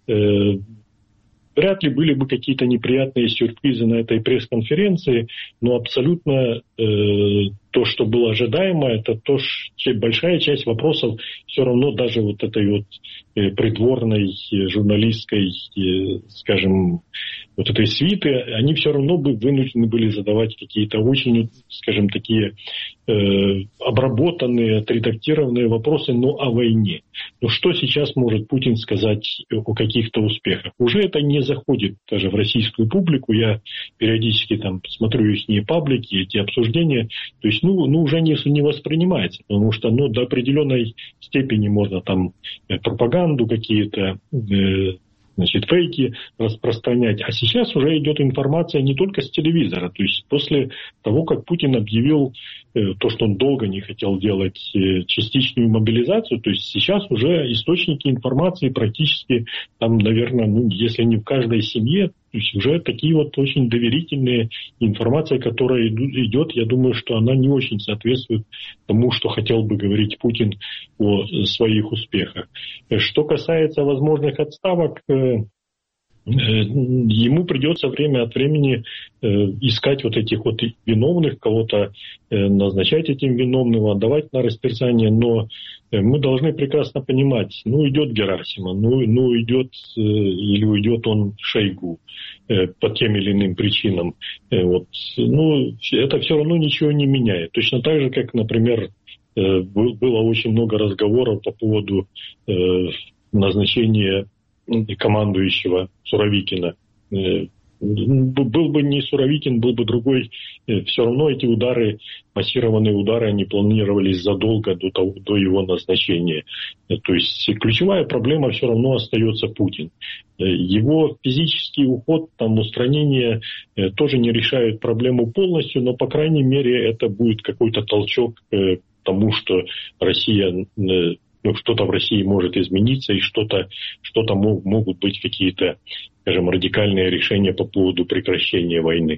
Вряд ли были бы какие-то неприятные сюрпризы на этой пресс-конференции, но абсолютно то, что было ожидаемо, это большая часть вопросов все равно даже вот этой вот придворной журналистской, скажем, вот этой свиты, они все равно бы вынуждены были задавать какие-то очень, скажем, такие обработанные, отредактированные вопросы, но о войне. Но что сейчас может Путин сказать о каких-то успехах? Уже это не заходит даже в российскую публику. Я периодически там смотрю их паблики, эти обсуждения. То есть, уже не воспринимается, потому что, до определенной степени можно там пропаганду какие-то, фейки распространять. А сейчас уже идет информация не только с телевизора. То есть после того, как Путин объявил то, что он долго не хотел делать частичную мобилизацию, то есть сейчас уже источники информации практически там, наверное, если не в каждой семье, то есть уже такие вот очень доверительные информация, которая идет, я думаю, что она не очень соответствует тому, что хотел бы говорить Путин о своих успехах. Что касается возможных отставок, ему придется время от времени искать вот этих вот виновных, кого-то назначать этим виновным, отдавать на растерзание, но мы должны прекрасно понимать, идет Герасимов, идет или уйдет он Шойгу по тем или иным причинам. Это все равно ничего не меняет. Точно так же, как, например, было очень много разговоров по поводу назначения командующего Суровикина. Был бы не Суровикин, был бы другой. Все равно эти удары, массированные удары, они планировались задолго до его назначения. То есть ключевая проблема все равно остается Путин. Его физический уход, устранение тоже не решает проблему полностью, но, по крайней мере, это будет какой-то толчок к тому, что Россия... что-то в России может измениться, и что-то могут быть какие-то, скажем, радикальные решения по поводу прекращения войны.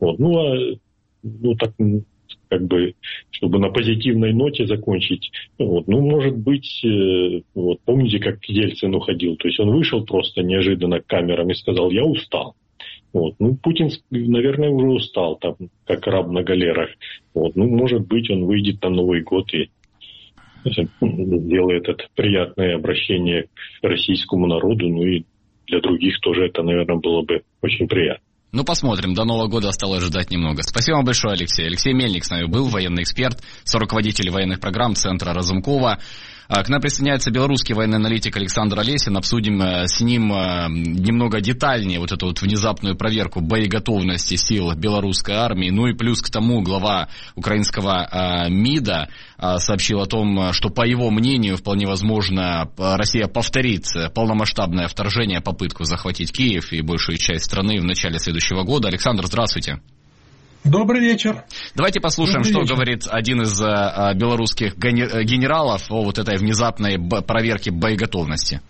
Чтобы на позитивной ноте закончить, может быть, помните, как к Ельцину ходил, то есть он вышел просто неожиданно к камерам и сказал: «Я устал». Путин, наверное, уже устал, там, как раб на галерах. Может быть, он выйдет на Новый год и делает это приятное обращение к российскому народу, ну и для других тоже это, наверное, было бы очень приятно. Ну, посмотрим. До Нового года осталось ждать немного. Спасибо вам большое, Алексей. Алексей Мельник с нами был, военный эксперт, соруководитель военных программ Центра Разумкова. К нам присоединяется белорусский военный аналитик Александр Олесин. Обсудим с ним немного детальнее вот эту вот внезапную проверку боеготовности сил белорусской армии. Ну и плюс к тому глава украинского МИДа сообщил о том, что, по его мнению, вполне возможно, Россия повторит полномасштабное вторжение, попытку захватить Киев и большую часть страны в начале следующего года. Александр, здравствуйте. Добрый вечер. Давайте послушаем, что говорит один из белорусских генералов о вот этой внезапной проверке боеготовности.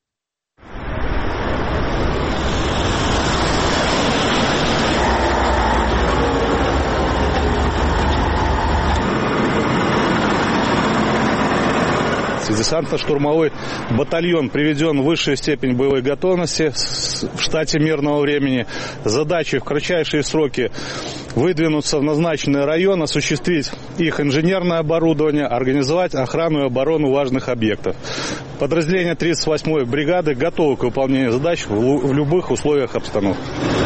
Десантно-штурмовой батальон приведен в высшую степень боевой готовности в штате мирного времени. Задачей в кратчайшие сроки выдвинуться в назначенный район, осуществить их инженерное оборудование, организовать охрану и оборону важных объектов. Подразделения 38-й бригады готовы к выполнению задач в любых условиях обстановки.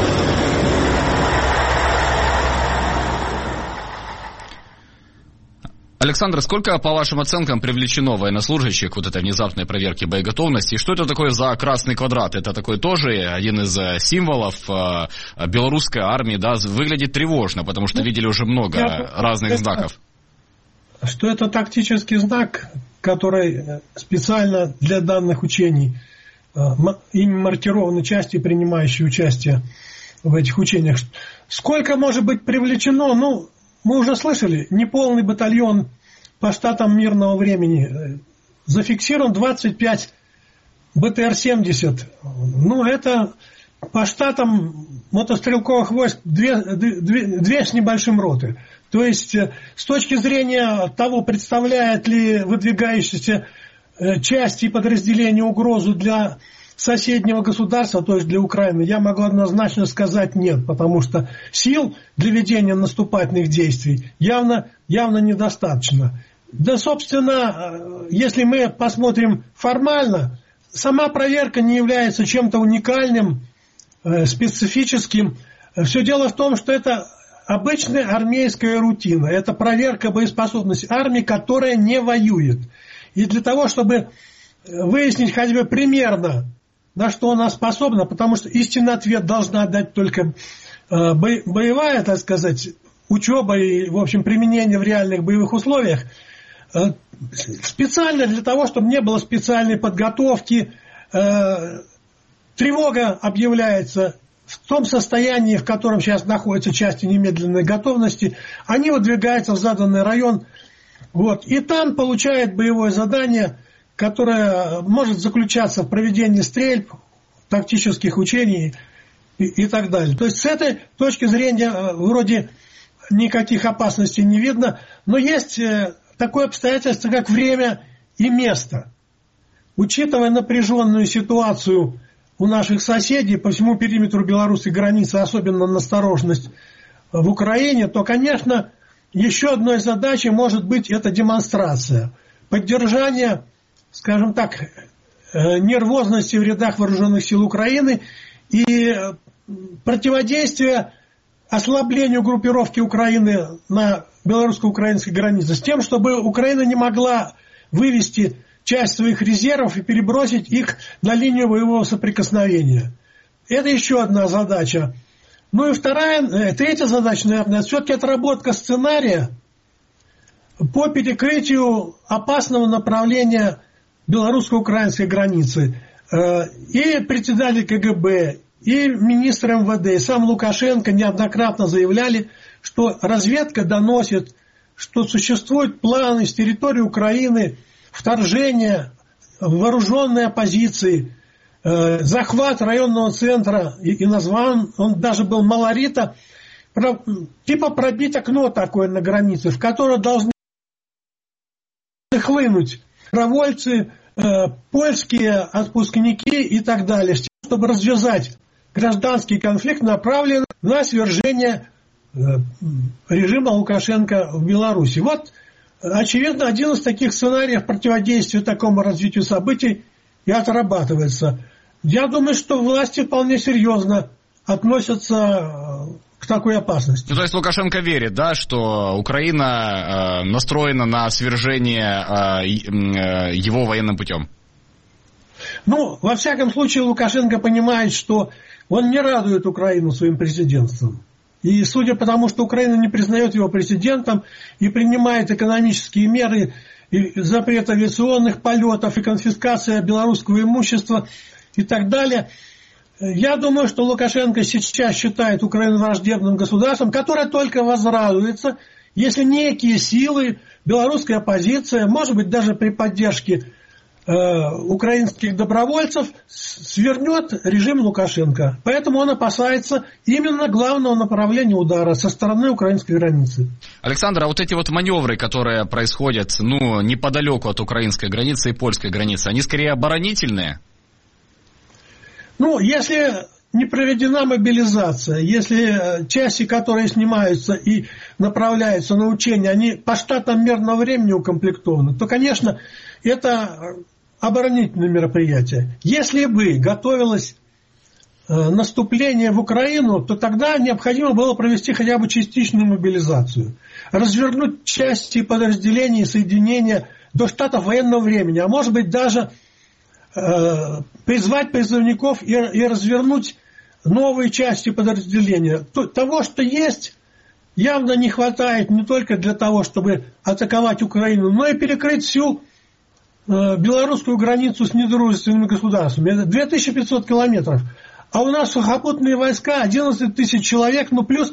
Александр, сколько, по вашим оценкам, привлечено военнослужащих к вот этой внезапной проверке боеготовности? И что это такое за красный квадрат? Это такой тоже один из символов белорусской армии, да? Выглядит тревожно, потому что видели уже много разных знаков. Что это тактический знак, который специально для данных учений, им маркированы части, принимающие участие в этих учениях. Сколько может быть привлечено? Ну, мы уже слышали, неполный батальон по штатам мирного времени. Зафиксирован 25 БТР-70. Ну, это по штатам мотострелковых войск 2 с небольшим роты. То есть, с точки зрения того, представляет ли выдвигающаяся часть и подразделение угрозу для соседнего государства, то есть для Украины, я могу однозначно сказать нет, потому что сил для ведения наступательных действий явно недостаточно. Да, собственно, если мы посмотрим формально, сама проверка не является чем-то уникальным, специфическим. Все дело в том, что это обычная армейская рутина. Это проверка боеспособности армии, которая не воюет. И для того, чтобы выяснить хотя бы примерно, на что она способна, потому что истинный ответ должна дать только боевая, так сказать, учеба и, в общем, применение в реальных боевых условиях. Специально для того, чтобы не было специальной подготовки, тревога объявляется в том состоянии, в котором сейчас находятся части немедленной готовности, они выдвигаются в заданный район, вот, и там получают боевое задание, которое может заключаться в проведении стрельб, тактических учений и так далее. То есть с этой точки зрения вроде никаких опасностей не видно, но есть такое обстоятельство, как время и место. Учитывая напряженную ситуацию у наших соседей по всему периметру белорусской границы, особенно настороженность в Украине, то, конечно, еще одной задачей может быть это демонстрация, поддержание, скажем так, нервозности в рядах вооруженных сил Украины и противодействие ослаблению группировки Украины на белорусско-украинской границе с тем, чтобы Украина не могла вывести часть своих резервов и перебросить их на линию боевого соприкосновения. Это еще одна задача. Ну и третья задача, наверное, все-таки отработка сценария по перекрытию опасного направления белорусско-украинской границы. И председатель КГБ, и министр МВД, и сам Лукашенко неоднократно заявляли, что разведка доносит, что существуют планы с территории Украины вторжения вооруженной оппозиции, захват районного центра, и назван он даже был Малорита, типа пробить окно такое на границе, в которое должны хлынуть добровольцы, польские отпускники и так далее, чтобы развязать гражданский конфликт, направленный на свержение режима Лукашенко в Беларуси. Вот очевидно, один из таких сценариев противодействия такому развитию событий и отрабатывается. Я думаю, что власти вполне серьезно относятся к такой опасности. Ну, то есть Лукашенко верит, да, что Украина настроена на свержение его военным путем? Ну, во всяком случае, Лукашенко понимает, что он не радует Украину своим президентством. И судя по тому, что Украина не признает его президентом и принимает экономические меры, и запрет авиационных полетов, и конфискация белорусского имущества и так далее, я думаю, что Лукашенко сейчас считает Украину враждебным государством, которое только возрадуется, если некие силы, белорусская оппозиция, может быть, даже при поддержке украинских добровольцев, свернет режим Лукашенко. Поэтому он опасается именно главного направления удара со стороны украинской границы. Александр, а вот эти вот маневры, которые происходят, неподалеку от украинской границы и польской границы, они скорее оборонительные? Если не проведена мобилизация, если части, которые снимаются и направляются на учения, они по штатам мирного времени укомплектованы, то, конечно, это оборонительное мероприятие. Если бы готовилось наступление в Украину, то тогда необходимо было провести хотя бы частичную мобилизацию. Развернуть части подразделений и соединения до штатов военного времени, а может быть даже призвать призывников и развернуть новые части подразделения. Того, что есть, явно не хватает не только для того, чтобы атаковать Украину, но и перекрыть всю белорусскую границу с недружественными государствами. Это 2500 километров. А у нас сухопутные войска 11 тысяч человек, плюс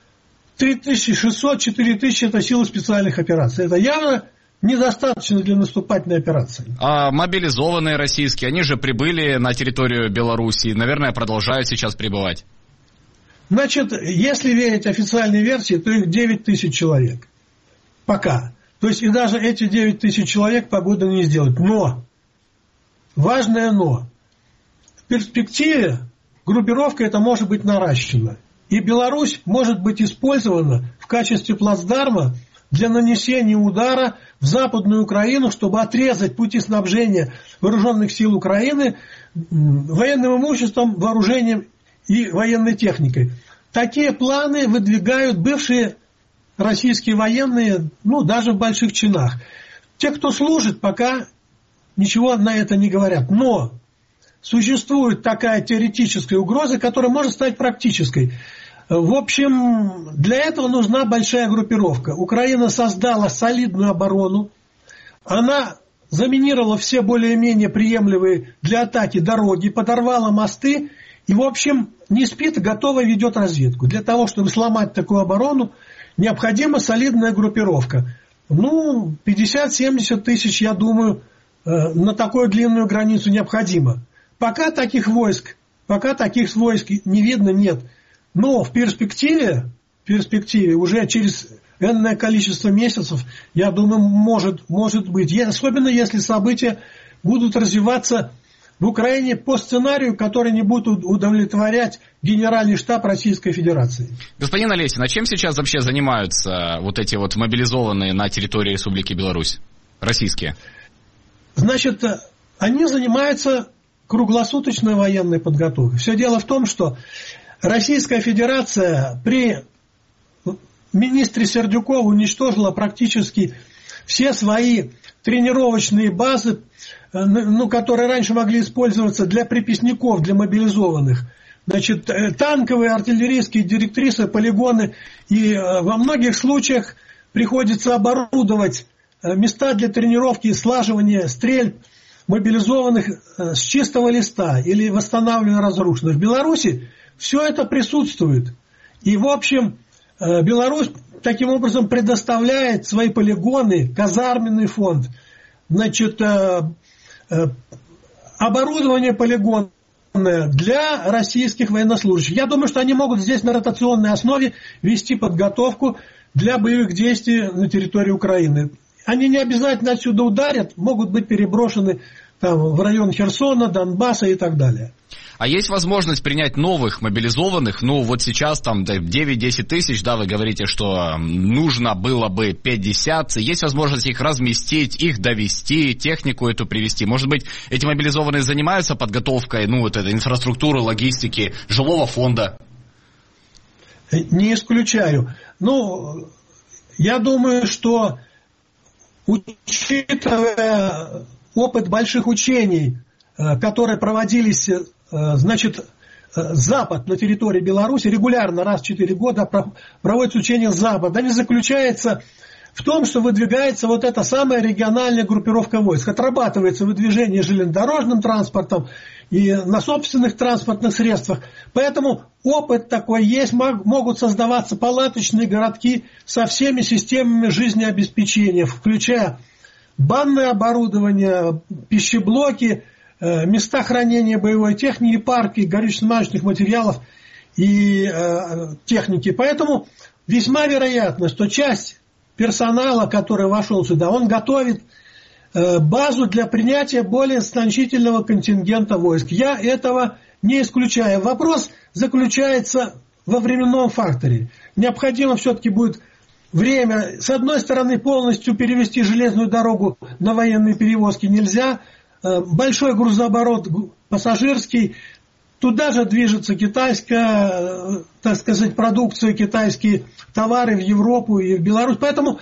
3600-4000 это силы специальных операций. Это явно недостаточно для наступательной операции. А мобилизованные российские, они же прибыли на территорию Беларуси, наверное, продолжают сейчас прибывать. Значит, если верить официальной версии, то их 9 тысяч человек. Пока. То есть и даже эти 9 тысяч человек погода не сделает. Но, важное но, в перспективе группировка эта может быть наращена. И Беларусь может быть использована в качестве плацдарма для нанесения удара в Западную Украину, чтобы отрезать пути снабжения вооруженных сил Украины военным имуществом, вооружением и военной техникой. Такие планы выдвигают бывшие российские военные, даже в больших чинах. Те, кто служит, пока ничего на это не говорят. Но существует такая теоретическая угроза, которая может стать практической. В общем, для этого нужна большая группировка. Украина создала солидную оборону. Она заминировала все более-менее приемлемые для атаки дороги, подорвала мосты и, в общем, не спит, готова ведет разведку. Для того, чтобы сломать такую оборону, необходима солидная группировка. 50-70 тысяч, я думаю, на такую длинную границу необходимо. Пока таких войск не видно, нет. Но в перспективе уже через энное количество месяцев, я думаю, может быть. Особенно если события будут развиваться в Украине по сценарию, который не будет удовлетворять Генеральный штаб Российской Федерации. Господин Олесин, а чем сейчас вообще занимаются вот эти вот мобилизованные на территории Республики Беларусь, российские? Значит, они занимаются круглосуточной военной подготовкой. Все дело в том, что Российская Федерация при министре Сердюкове уничтожила практически все свои тренировочные базы, которые раньше могли использоваться для приписников, для мобилизованных. Значит, танковые, артиллерийские директрисы, полигоны. И во многих случаях приходится оборудовать места для тренировки и слаживания стрельб мобилизованных с чистого листа или восстанавливания разрушенных. В Беларуси все это присутствует. И, в общем, Беларусь таким образом предоставляет свои полигоны, казарменный фонд, значит, оборудование полигонное для российских военнослужащих. Я думаю, что они могут здесь на ротационной основе вести подготовку для боевых действий на территории Украины. они не обязательно отсюда ударят, могут быть переброшены там, в район Херсона, Донбасса и так далее. А есть возможность принять новых мобилизованных? Ну, вот сейчас там 9-10 тысяч, да, вы говорите, что нужно было бы 50. Есть возможность их разместить, их довести, технику эту привести? Может быть, эти мобилизованные занимаются подготовкой, ну, вот этой инфраструктуры, логистики, жилого фонда? Не исключаю. Ну, я думаю, что, учитывая опыт больших учений, которые проводились, значит, Запад на территории Беларуси, регулярно раз в 4 года проводится учение Запад. Они заключаются в том, что выдвигается вот эта самая региональная группировка войск. Отрабатывается выдвижение железнодорожным транспортом и на собственных транспортных средствах. Поэтому опыт такой есть. Могут создаваться палаточные городки со всеми системами жизнеобеспечения, включая банное оборудование, пищеблоки, места хранения боевой техники, парки, горюче-смазочных материалов и техники. Поэтому весьма вероятно, что часть персонала, который вошел сюда, он готовит базу для принятия более значительного контингента войск. Я этого не исключаю. Вопрос заключается во временном факторе. Необходимо все-таки будет время. С одной стороны, полностью перевести железную дорогу на военные перевозки нельзя. Большой грузооборот пассажирский. Туда же движется китайская, так сказать, продукция, китайские товары в Европу и в Беларусь. Поэтому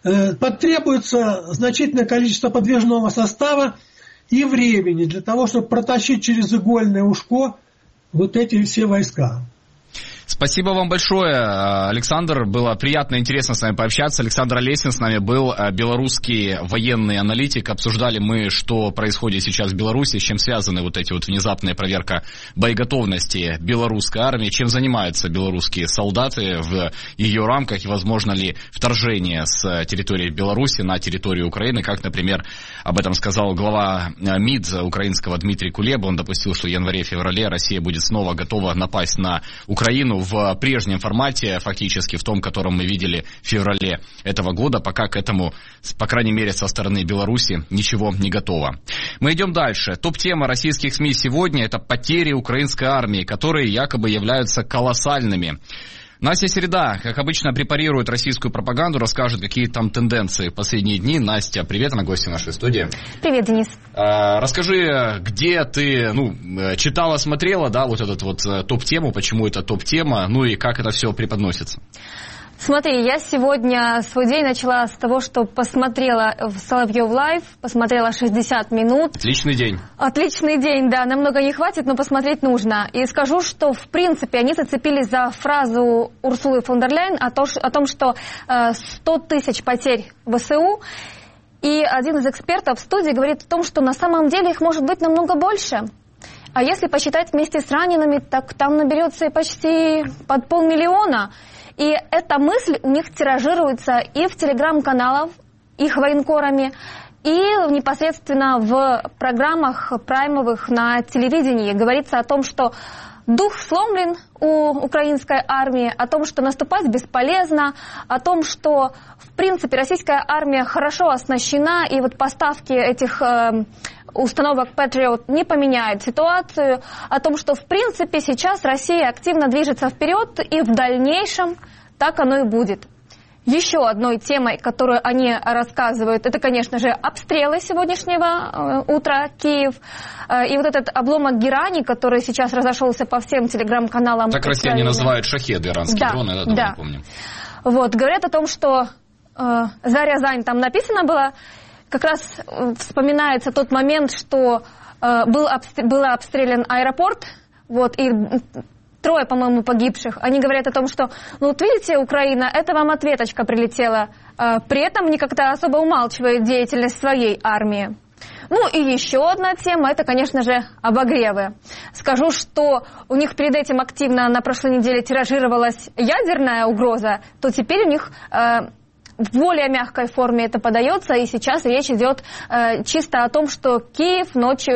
потребуется значительное количество подвижного состава и времени для того, чтобы протащить через игольное ушко вот эти все войска. Спасибо вам большое, Александр. Было приятно и интересно с вами пообщаться. Александр Олесин с нами был, белорусский военный аналитик. Обсуждали мы, что происходит сейчас в Беларуси, с чем связаны вот эти вот внезапная проверка боеготовности белорусской армии, чем занимаются белорусские солдаты в ее рамках и возможно ли вторжение с территории Беларуси на территорию Украины, как, например, об этом сказал глава МИД украинского Дмитрий Кулеба. Он допустил, что в январе-феврале Россия будет снова готова напасть на Украину в прежнем формате, фактически в том, котором мы видели в феврале этого года, пока к этому, по крайней мере, со стороны Беларуси ничего не готово. Мы идем дальше. Топ-тема российских СМИ сегодня – это потери украинской армии, которые якобы являются колоссальными. Настя Середа, как обычно, препарирует российскую пропаганду, расскажет, какие там тенденции в последние дни. Настя, привет, она гостья нашей студии. Привет, Денис. Расскажи, где ты, читала, смотрела, да, вот эту вот топ-тему, почему это топ-тема, ну и как это все преподносится? Смотри, я сегодня свой день начала с того, что посмотрела в Соловьев Лайв, посмотрела 60 минут. Отличный день. Отличный день, да, намного не хватит, но посмотреть нужно. И скажу, что в принципе они зацепились за фразу Урсулы фон дер Ляйен о том, что 100 тысяч потерь в ВСУ. И один из экспертов в студии говорит о том, что на самом деле их может быть намного больше. А если посчитать вместе с ранеными, так там наберется почти под 500 000. И эта мысль у них тиражируется и в телеграм-каналах, их военкорами, и непосредственно в программах праймовых на телевидении. Говорится о том, что дух сломлен у украинской армии, о том, что наступать бесполезно, о том, что, в принципе, российская армия хорошо оснащена, и вот поставки этих установок Patriot не поменяют ситуацию, о том, что, в принципе, сейчас Россия активно движется вперед, и в дальнейшем так оно и будет. Еще одной темой, которую они рассказывают, это, конечно же, обстрелы сегодняшнего утра Киев. И вот этот обломок герани, который сейчас разошелся по всем телеграм-каналам. Так россияне называют шахеды, иранские дроны, это мы помним. Вот, говорят о том, что за Рязань там написано было, как раз вспоминается тот момент, что был обстрелян аэропорт, вот, и 3, по-моему, погибших. Они говорят о том, что, вот видите, Украина, это вам ответочка прилетела. При этом не как-то особо умалчивает деятельность своей армии. Ну и еще одна тема, это, конечно же, обогревы. Скажу, что у них перед этим активно на прошлой неделе тиражировалась ядерная угроза, то теперь у них в более мягкой форме это подается, и сейчас речь идет чисто о том, что Киев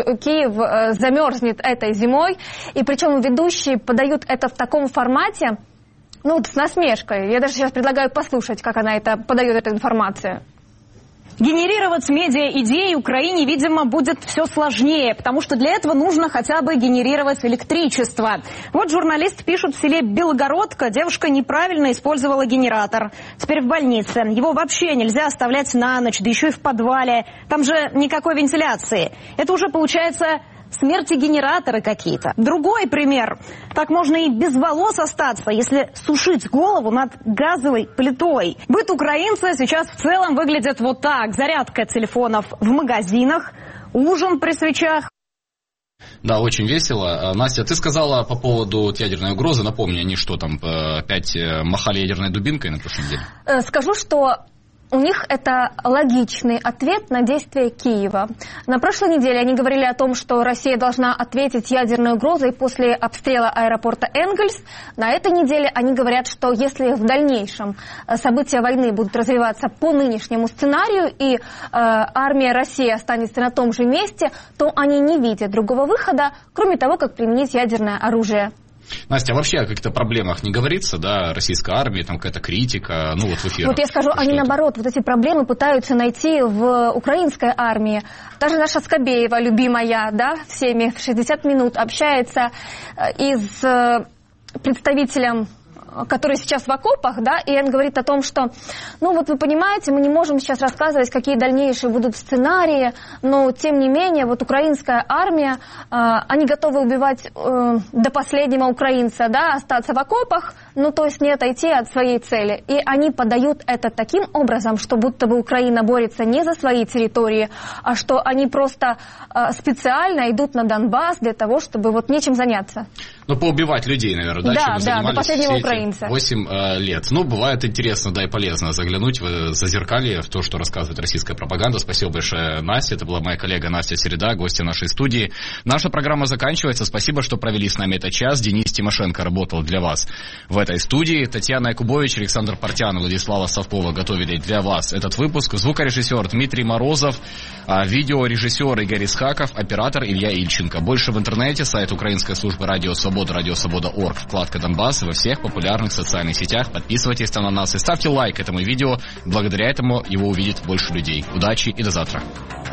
замерзнет этой зимой, и причем ведущие подают это в таком формате, с насмешкой. Я даже сейчас предлагаю послушать, как она подает эту информацию. Генерировать медиа-идеи Украине, видимо, будет все сложнее, потому что для этого нужно хотя бы генерировать электричество. Вот журналист пишет, в селе Белогородка девушка неправильно использовала генератор. Теперь в больнице. Его вообще нельзя оставлять на ночь, да еще и в подвале. Там же никакой вентиляции. Это уже получается... смерти генераторы какие-то. Другой пример. Так можно и без волос остаться, если сушить голову над газовой плитой. Быт украинца сейчас в целом выглядит вот так. Зарядка телефонов в магазинах, ужин при свечах. Да, очень весело. Настя, ты сказала по поводу ядерной угрозы. Напомни, они что там, опять махали ядерной дубинкой на прошлой неделе? Скажу, что... у них это логичный ответ на действия Киева. На прошлой неделе они говорили о том, что Россия должна ответить ядерной угрозой после обстрела аэропорта Энгельс. На этой неделе они говорят, что если в дальнейшем события войны будут развиваться по нынешнему сценарию и армия России останется на том же месте, то они не видят другого выхода, кроме того, как применить ядерное оружие. Настя, а вообще о каких-то проблемах не говорится, да, российской армии, там какая-то критика, ну вот в эфире. Вот я скажу, они наоборот, вот эти проблемы пытаются найти в украинской армии. Даже наша Скобеева, любимая, да, всеми в 60 минут общается и с представителем, который сейчас в окопах, да, и он говорит о том, что, ну вот вы понимаете, мы не можем сейчас рассказывать, какие дальнейшие будут сценарии, но тем не менее, вот украинская армия, они готовы убивать до последнего украинца, да, остаться в окопах, ну то есть не отойти от своей цели. И они подают это таким образом, что будто бы Украина борется не за свои территории, а что они просто специально идут на Донбасс для того, чтобы вот нечем заняться. Ну, поубивать людей, наверное, да? Да, да, до последнего украинца. 8 лет. Ну, бывает интересно, да, и полезно заглянуть в зазеркалье, в то, что рассказывает российская пропаганда. Спасибо большое, Настя. Это была моя коллега Настя Середа, гостья нашей студии. Наша программа заканчивается. Спасибо, что провели с нами этот час. Денис Тимошенко работал для вас в этой студии. Татьяна Якубович, Александр Портян, Владислава Совкова готовили для вас этот выпуск. Звукорежиссер Дмитрий Морозов, видеорежиссер Игорь Исхаков, оператор Илья Ильченко. Больше в интернете, сайт Украинской службы Радио Свобода, радиосвобода.орг, вкладка Донбасс, во всех популярных социальных сетях. Подписывайтесь там на нас и ставьте лайк этому видео. Благодаря этому его увидит больше людей. Удачи и до завтра.